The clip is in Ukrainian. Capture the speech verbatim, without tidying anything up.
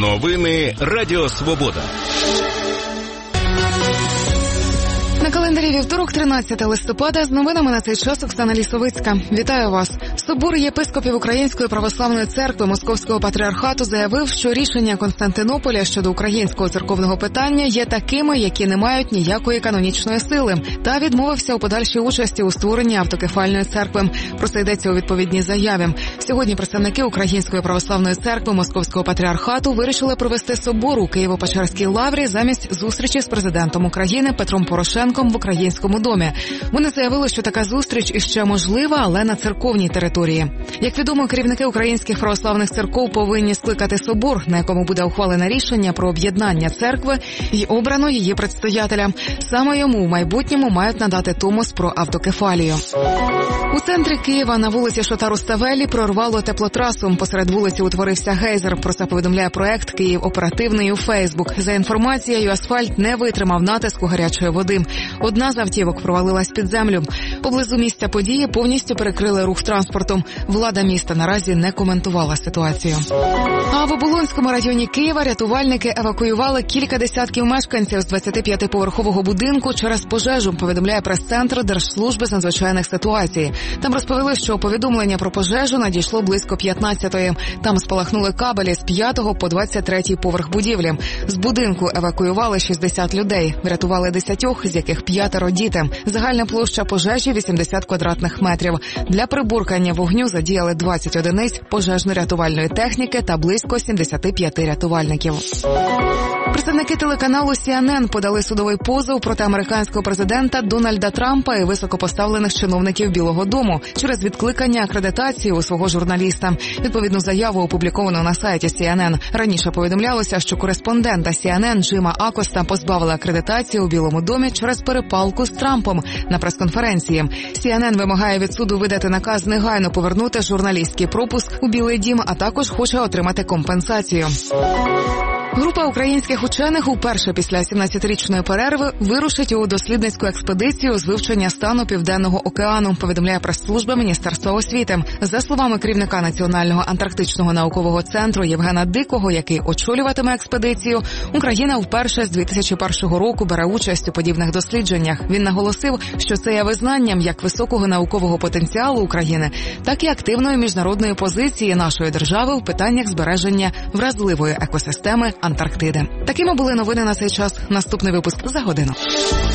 Новини Радіо Свобода. На календарі вівторок, тринадцяте листопада, з новинами на цей час Оксана Лісовицька. Вітаю вас. Собор єпископів Української православної церкви Московського патріархату заявив, що рішення Константинополя щодо українського церковного питання є такими, які не мають ніякої канонічної сили, та відмовився у подальшій участі у створенні автокефальної церкви. Про це йдеться у відповідній заяві. Сьогодні представники Української православної церкви Московського патріархату вирішили провести собор у Києво-Печерській лаврі замість зустрічі з президентом України Петром Порошенком в Українському домі. Вони заявили, що така зустріч іще можлива, але на церковній території. Як відомо, керівники українських православних церков повинні скликати собор, на якому буде ухвалене рішення про об'єднання церкви і обрано її предстоятеля. Саме йому в майбутньому мають надати томос про автокефалію. У центрі Києва на вулиці Шота-Руставелі прорвало теплотрасу. Посеред вулиці утворився гейзер. Про це повідомляє проект «Київ оперативний» у Фейсбук. За інформацією, асфальт не витримав натиску гарячої води. Одна з автівок провалилась під землю. Поблизу місця події повністю перекрили рух транспорту. Влада міста наразі не коментувала ситуацію. А в Оболонському районі Києва рятувальники евакуювали кілька десятків мешканців з двадцятип'ятиповерхового будинку через пожежу, повідомляє прес-центр Держслужби з надзвичайних ситуацій. Там розповіли, що повідомлення про пожежу надійшло близько п'ятнадцятої. Там спалахнули кабелі з п'ятого по двадцять третій поверх будівлі. З будинку евакуювали шістдесят людей. Врятували десятьох, з яких п'ятеро діти. Загальна площа пожежі – вісімдесят квадратних метрів. Для приборкання вогню задіяли двадцять одиниць пожежно-рятувальної техніки та близько сімдесят п'ять рятувальників. Представники телеканалу Сі Ен Ен подали судовий позов проти американського президента Дональда Трампа і високопоставлених чиновників Білого дому через відкликання акредитації у свого журналіста. Відповідну заяву опубліковано на сайті Сі Ен Ен. Раніше повідомлялося, що кореспондента Сі Ен Ен Джима Акоста позбавили акредитації у Білому домі через перепалку з Трампом на прес-конференції. Сі Ен Ен вимагає від суду видати наказ негайно повернути журналістський пропуск у Білий дім, а також хоче отримати компенсацію. Група українських учених уперше після сімнадцятирічної перерви вирушить у дослідницьку експедицію з вивчення стану Південного океану, повідомляє прес-служба Міністерства освіти. За словами керівника Національного антарктичного наукового центру Євгена Дикого, який очолюватиме експедицію, Україна вперше з дві тисячі першого року бере участь у подібних дослідженнях. Він наголосив, що це є визнанням як високого наукового потенціалу України, так і активної міжнародної позиції нашої держави в питаннях збереження вразливої екосистеми Антарктиди. Такими були новини на цей час. Наступний випуск за годину.